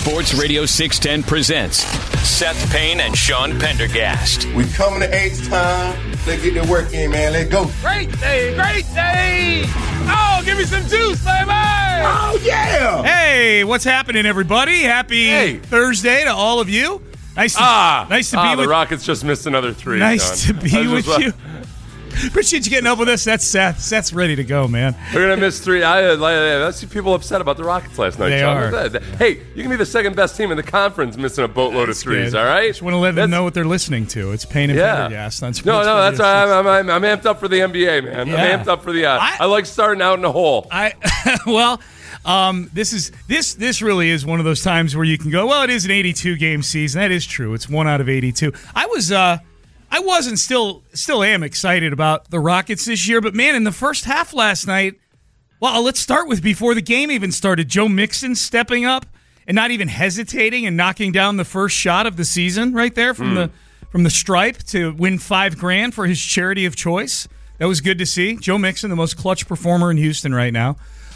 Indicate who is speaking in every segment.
Speaker 1: Sports Radio 610 presents Seth Payne and Sean Pendergast.
Speaker 2: We coming to H-Town. Let's get the work in, man. Let's go.
Speaker 3: Great day, great day. Oh, give me some juice, baby.
Speaker 2: Oh, yeah.
Speaker 4: Hey, what's happening, everybody? Happy Thursday to all of you. Nice to be with
Speaker 5: the Rockets just missed another three.
Speaker 4: Nice
Speaker 5: Sean.
Speaker 4: to be with you. Appreciate you getting up with us. That's Seth. Seth's ready to go, man.
Speaker 5: We're going to miss three. I see people upset about the Rockets last night,
Speaker 4: They
Speaker 5: Sean.
Speaker 4: are.
Speaker 5: Hey, you can be the second best team in the conference missing a boatload of threes,
Speaker 4: Good.
Speaker 5: all right?
Speaker 4: Just want to let them know what they're listening to. It's Payne and Pendergast on Sports
Speaker 5: that's
Speaker 4: Radio
Speaker 5: why I'm amped up for the NBA, man.
Speaker 4: Yeah.
Speaker 5: I'm amped up for the I like starting out in a hole.
Speaker 4: This really is one of those times where you can go, well, it is an 82-game season. That is true. It's 1 out of 82. I wasn't still am excited about the Rockets this year, but man, in the first half last night, well, let's start with before the game even started. Joe Mixon stepping up and not even hesitating and knocking down the first shot of the season right there from the stripe to win $5,000 for his charity of choice. That was good to see. Joe Mixon, the most clutch performer in Houston right now.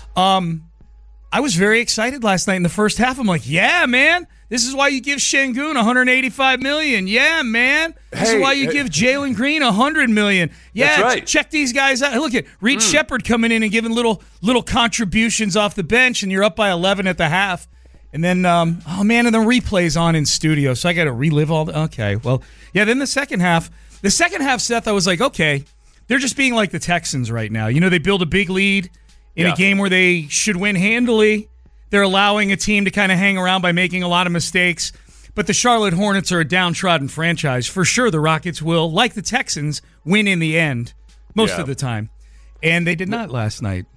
Speaker 4: I was very excited last night in the first half. I'm like, yeah, man. This is why you give Şengün $185 million. Yeah, man. This is why you give Jalen Green $100 million. Yeah,
Speaker 5: that's right.
Speaker 4: Check these guys out. Look at Reed Shepherd coming in and giving little contributions off the bench, and you're up by 11 at the half. And then, and the replay's on in studio, so I got to relive all the. Okay, well, yeah. Then the second half, Seth, I was like, okay, they're just being like the Texans right now. You know, they build a big lead in a game where they should win handily. They're allowing a team to kind of hang around by making a lot of mistakes. But the Charlotte Hornets are a downtrodden franchise. For sure, the Rockets will, like the Texans, win in the end most of the time. And they did not last night.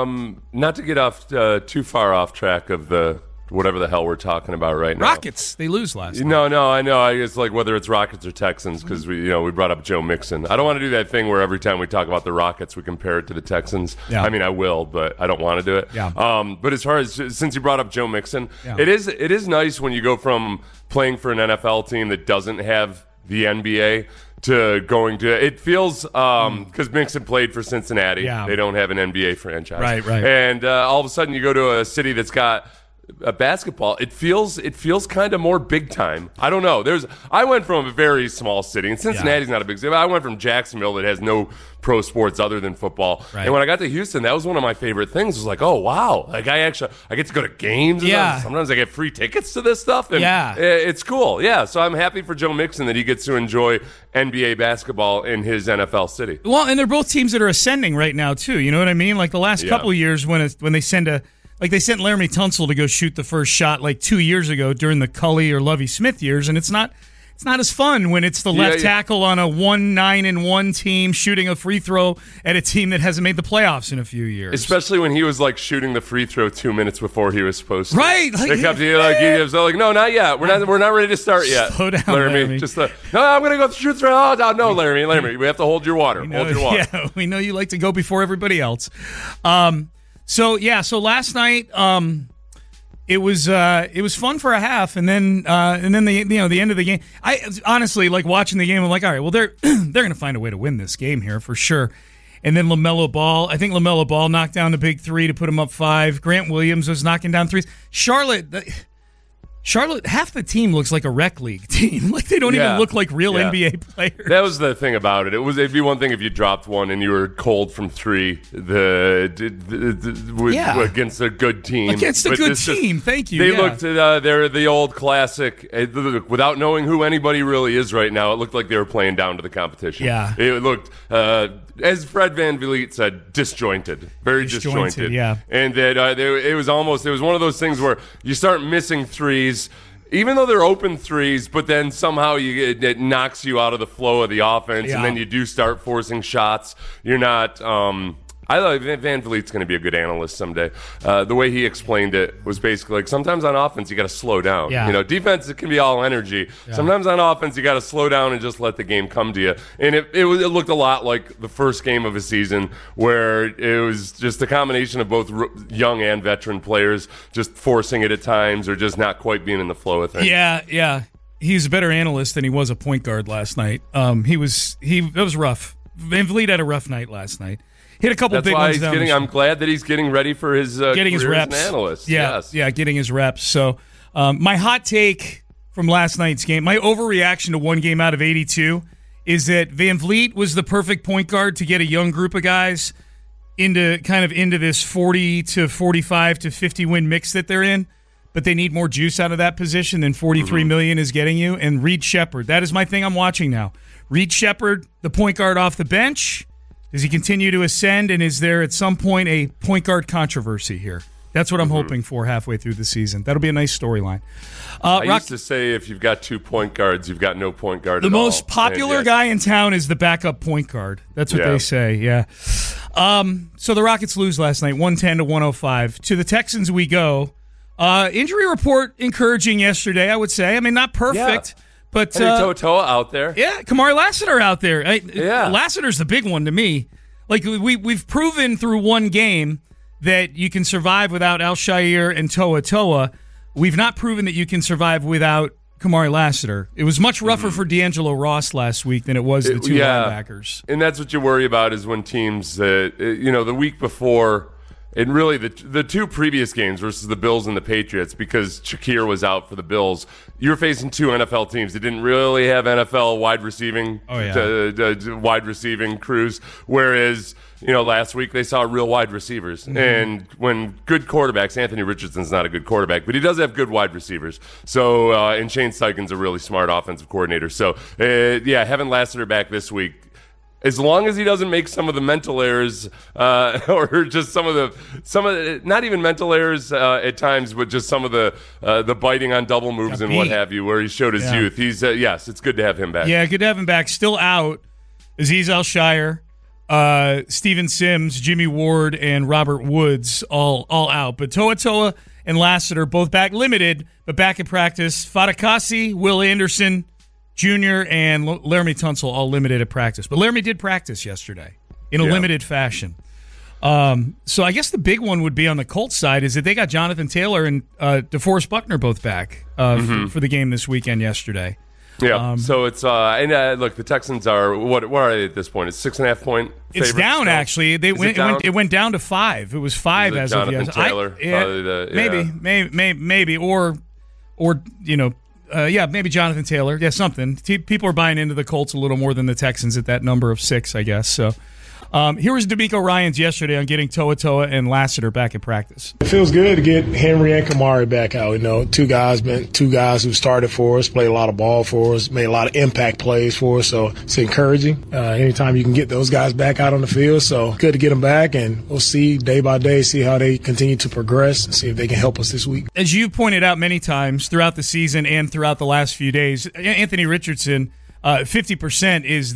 Speaker 5: Not to get off too far off track of the whatever the hell we're talking about right now.
Speaker 4: Rockets, they lose last night.
Speaker 5: No, I know. It's like whether it's Rockets or Texans because we brought up Joe Mixon. I don't want to do that thing where every time we talk about the Rockets, we compare it to the Texans.
Speaker 4: Yeah.
Speaker 5: I mean, I will, but I don't want to do it.
Speaker 4: Yeah.
Speaker 5: But as far as since you brought up Joe Mixon, it is nice when you go from playing for an NFL team that doesn't have the NBA to going to it feels because Mixon played for Cincinnati.
Speaker 4: Yeah.
Speaker 5: They don't have an NBA franchise.
Speaker 4: Right.
Speaker 5: And all of a sudden you go to a city that's got a basketball, it feels kind of more big time. I don't know. I went from a very small city, and Cincinnati's not a big city. I went from Jacksonville that has no pro sports other than football. Right. And when I got to Houston, that was one of my favorite things. It was like, oh wow, like I get to go to games. And sometimes I get free tickets to this stuff. And it's cool. Yeah, so I'm happy for Joe Mixon that he gets to enjoy NBA basketball in his NFL city.
Speaker 4: Well, and they're both teams that are ascending right now too. You know what I mean? Like the last couple of years when they send they sent Laramie Tunsil to go shoot the first shot like 2 years ago during the Cully or Lovie Smith years, and it's not as fun when it's the left tackle on a 1-9-1 team shooting a free throw at a team that hasn't made the playoffs in a few years.
Speaker 5: Especially when he was like shooting the free throw 2 minutes before he was supposed to.
Speaker 4: Right.
Speaker 5: They kept no, not yet. We're not ready to start yet.
Speaker 4: Slow down,
Speaker 5: Laramie. No, I'm going to go shoot through. Oh, no, Laramie. We have to hold your water. Hold your water.
Speaker 4: Yeah, we know you like to go before everybody else. So last night, it was fun for a half, and then the end of the game. I honestly like watching the game. I'm like, all right, well they're going to find a way to win this game here for sure. And then LaMelo Ball, I think LaMelo Ball knocked down the big three to put him up 5. Grant Williams was knocking down threes. Charlotte, half the team looks like a rec league team. Like they don't even look like real NBA players.
Speaker 5: That was the thing about it. It'd be one thing if you dropped one and you were cold from 3 against a good team.
Speaker 4: Against a good team, thank you.
Speaker 5: They looked at they're the old classic. Without knowing who anybody really is right now, it looked like they were playing down to the competition.
Speaker 4: Yeah,
Speaker 5: it looked. As Fred VanVleet said, disjointed, very disjointed.
Speaker 4: Yeah,
Speaker 5: and that it was one of those things where you start missing threes, even though they're open threes, but then somehow it knocks you out of the flow of the offense, and then you do start forcing shots. You're not. I like VanVleet's going to be a good analyst someday. The way he explained it was basically like sometimes on offense you got to slow down.
Speaker 4: Yeah.
Speaker 5: You know, defense it can be all energy. Yeah. Sometimes on offense you got to slow down and just let the game come to you. And it looked a lot like the first game of a season where it was just a combination of both young and veteran players just forcing it at times or just not quite being in the flow of things.
Speaker 4: Yeah. He's a better analyst than he was a point guard last night. It was rough. VanVleet had a rough night last night. Hit a couple big ones down.
Speaker 5: I'm glad that he's getting ready for his
Speaker 4: getting his reps
Speaker 5: as an analyst.
Speaker 4: Yeah, getting his reps. So, My hot take from last night's game, my overreaction to one game out of 82, is that Van Vliet was the perfect point guard to get a young group of guys into this 40 to 45 to 50 win mix that they're in, but they need more juice out of that position than $43 million is getting you. And Reed Shepherd, that is my thing I'm watching now. Reed Shepherd, the point guard off the bench, does he continue to ascend, and is there at some point a point guard controversy here? That's what I'm hoping for halfway through the season. That'll be a nice storyline.
Speaker 5: I used to say if you've got 2 point guards, you've got no point guard at all.
Speaker 4: The most popular guy in town is the backup point guard. That's what they say, yeah. So the Rockets lose last night, 110 to 105. To the Texans we go. Injury report encouraging yesterday, I would say. I mean, not perfect.
Speaker 5: Yeah.
Speaker 4: But
Speaker 5: Toa out there.
Speaker 4: Yeah, Kamari Lassiter out there. Lassiter's the big one to me. Like, we've proven through one game that you can survive without Al-Shaair and Toa. We've not proven that you can survive without Kamari Lassiter. It was much rougher for D'Angelo Ross last week than it was the two linebackers.
Speaker 5: And that's what you worry about is when teams, the week before, and really the two previous games versus the Bills and the Patriots, because Shakir was out for the Bills, you're facing two NFL teams that didn't really have NFL wide receiving crews, whereas last week they saw real wide receivers. And when good quarterbacks, Anthony Richardson's not a good quarterback, but he does have good wide receivers. So and Shane Steichen's a really smart offensive coordinator. So having Lassiter back this week, as long as he doesn't make some of the mental errors, or just some of the not even mental errors at times, but just some of the biting on double moves and what have you, where he showed his youth. He's it's good to have him back.
Speaker 4: Yeah, good to have him back. Still out, Azeez Al-Shaair, Steven Sims, Jimmy Ward, and Robert Woods all out. But Toa and Lassiter both back, limited, but back in practice. Fatukasi, Will Anderson Jr. and Laramie Tunsil all limited at practice. But Laramie did practice yesterday in a limited fashion. So I guess the big one would be on the Colts side is that they got Jonathan Taylor and DeForest Buckner both back for the game this weekend yesterday.
Speaker 5: Yeah, so it's look, the Texans are what are they at this point? It's 6.5 point.
Speaker 4: It's down still? Actually. It went down to 5. It was 5 as
Speaker 5: Jonathan
Speaker 4: of yesterday.
Speaker 5: Taylor,
Speaker 4: maybe or maybe Jonathan Taylor. Yeah, something. People are buying into the Colts a little more than the Texans at that number of 6, I guess. So here was D'Amico Ryans yesterday on getting Toa and Lassiter back in practice.
Speaker 6: It feels good to get Henry and Kamari back out. Two guys who started for us, played a lot of ball for us, made a lot of impact plays for us. So it's encouraging. Anytime you can get those guys back out on the field, so good to get them back, and we'll see day by day, see how they continue to progress, and see if they can help us this week.
Speaker 4: As you've pointed out many times throughout the season and throughout the last few days, Anthony Richardson, 50% is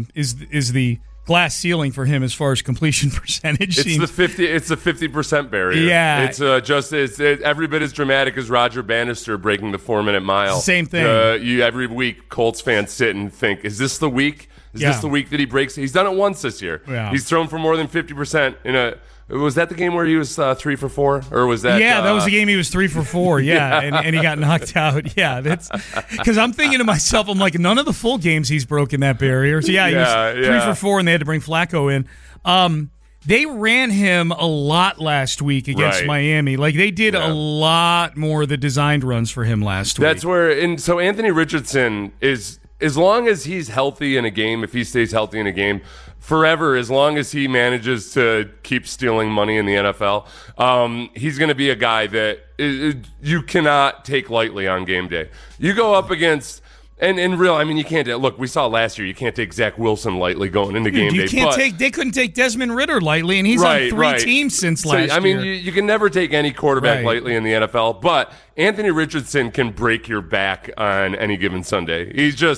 Speaker 4: the glass ceiling for him as far as completion percentage.
Speaker 5: It's the 50% barrier.
Speaker 4: Yeah,
Speaker 5: it's it's every bit as dramatic as Roger Bannister breaking the 4-minute mile.
Speaker 4: Same thing.
Speaker 5: Every week, Colts fans sit and think, "Is this the week? Is this the week that he breaks?" He's done it once this year.
Speaker 4: Yeah.
Speaker 5: He's thrown for more than 50% in a. Was that the game where he was 3 for 4, or was that?
Speaker 4: Yeah, that was the game he was 3 for 4. Yeah, and he got knocked out. Yeah, that's because I'm thinking to myself, I'm like, none of the full games he's broken that barrier. So he was 3 for 4, and they had to bring Flacco in. They ran him a lot last week against Miami. Like they did a lot more of the designed runs for him last week.
Speaker 5: That's where, so Anthony Richardson is, as long as he's healthy in a game, if he stays healthy in a game, forever, as long as he manages to keep stealing money in the NFL, he's going to be a guy that you cannot take lightly on game day. You go up against, and you can't. Look, we saw last year, you can't take Zach Wilson lightly going into game day.
Speaker 4: They couldn't take Desmond Ritter lightly, and he's on 3 teams since last year.
Speaker 5: You can never take any quarterback lightly in the NFL, but Anthony Richardson can break your back on any given Sunday.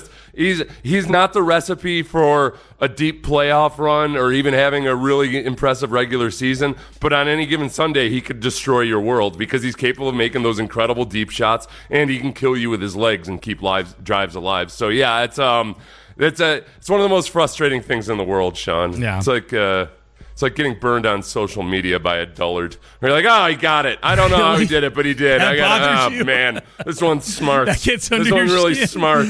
Speaker 5: He's not the recipe for a deep playoff run or even having a really impressive regular season, but on any given Sunday, he could destroy your world because he's capable of making those incredible deep shots, and he can kill you with his legs and keep drives alive. So yeah, it's one of the most frustrating things in the world, Sean.
Speaker 4: Yeah.
Speaker 5: It's like getting burned on social media by a dullard. You're like, oh, he got it. I don't know how he did it, but he did. Man, this one's smart.
Speaker 4: That gets under
Speaker 5: this one really
Speaker 4: skin.
Speaker 5: smart.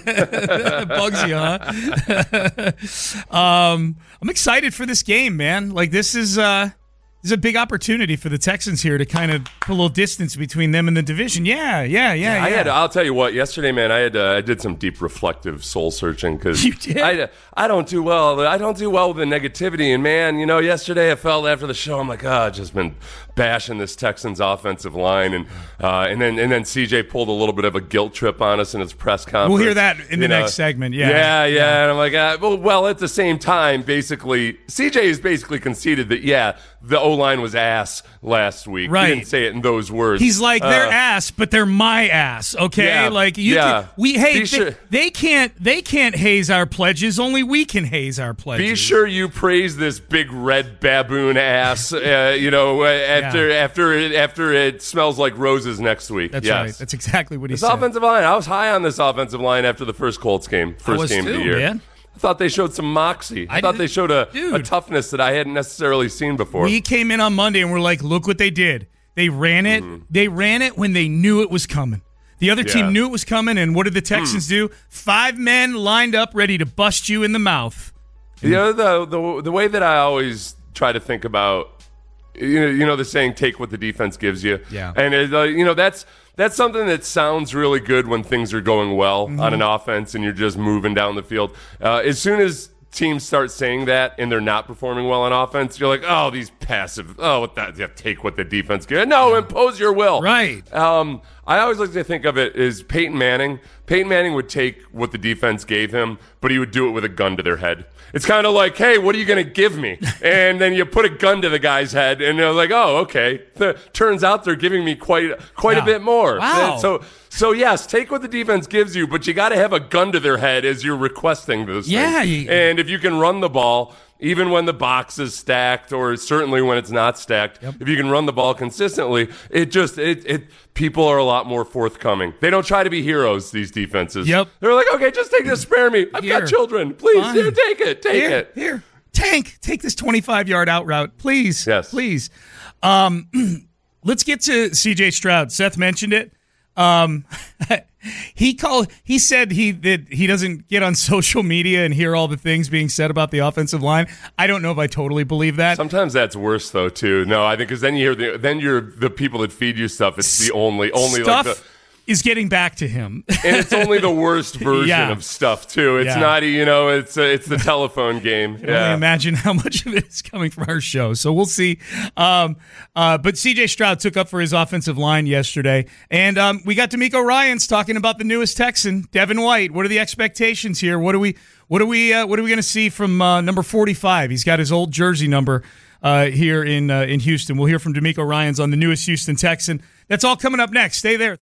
Speaker 4: It bugs you, huh? I'm excited for this game, man. Like this is There's a big opportunity for the Texans here to kind of put a little distance between them and the division. Yeah.
Speaker 5: I'll tell you what. Yesterday, man, I did some deep reflective soul searching because
Speaker 4: You did?
Speaker 5: I don't do well. I don't do well with the negativity. And man, yesterday I felt after the show, I'm like, I've just been bashing this Texans offensive line, and then CJ pulled a little bit of a guilt trip on us in his press conference.
Speaker 4: We'll hear that in the next segment. Yeah.
Speaker 5: And I'm like, well, at the same time, basically, CJ has basically conceded that the O-line was ass last week.
Speaker 4: Right.
Speaker 5: He didn't say it in those words.
Speaker 4: He's like, they're ass, but they're my ass. Okay, they can't haze our pledges. Only we can haze our pledges.
Speaker 5: Be sure you praise this big red baboon ass. After it smells like roses next week.
Speaker 4: That's right. That's exactly what he said.
Speaker 5: This offensive line. I was high on this offensive line after the first Colts game, game of the year.
Speaker 4: Man.
Speaker 5: I thought they showed some moxie. I thought they showed a toughness that I hadn't necessarily seen before.
Speaker 4: We came in on Monday and we're like, look what they did. They ran it. Mm-hmm. They ran it when they knew it was coming. The other team knew it was coming, and what did the Texans do? 5 men lined up ready to bust you in the mouth.
Speaker 5: The way that I always try to think about, the saying, take what the defense gives you.
Speaker 4: Yeah.
Speaker 5: And, that's something that sounds really good when things are going well on an offense and you're just moving down the field. As soon as teams start saying that and they're not performing well on offense, you're like, these passive, take what the defense gives. No, impose your will.
Speaker 4: Right.
Speaker 5: I always like to think of it as Peyton Manning. Peyton Manning would take what the defense gave him, but he would do it with a gun to their head. It's kind of like, hey, what are you going to give me? And then you put a gun to the guy's head, and they're like, oh, okay. Turns out they're giving me quite a bit more.
Speaker 4: Wow.
Speaker 5: So yes, take what the defense gives you, but you got to have a gun to their head as you're requesting those things. And if you can run the ball, even when the box is stacked, or certainly when it's not stacked, if you can run the ball consistently, people are a lot more forthcoming. They don't try to be heroes, these defenses.
Speaker 4: Yep.
Speaker 5: They're like, okay, just take this, spare me. I've got children. Please, take it.
Speaker 4: Here. Take this 25-yard out route, please.
Speaker 5: Yes.
Speaker 4: Please. Let's get to C.J. Stroud. Seth mentioned it. He said that he doesn't get on social media and hear all the things being said about the offensive line. I don't know if I totally believe that.
Speaker 5: Sometimes that's worse though too. No, I think because then you hear you're the people that feed you stuff. It's the only
Speaker 4: stuff
Speaker 5: like
Speaker 4: is getting back to him,
Speaker 5: and it's only the worst version of stuff too. It's not it's the telephone game.
Speaker 4: I can only imagine how much of it is coming from our show. So we'll see. But C.J. Stroud took up for his offensive line yesterday, and we got D'Amico Ryans talking about the newest Texan, Devin White. What are the expectations here? What are we going to see from number 45? He's got his old jersey number here in Houston. We'll hear from D'Amico Ryans on the newest Houston Texan. That's all coming up next. Stay there.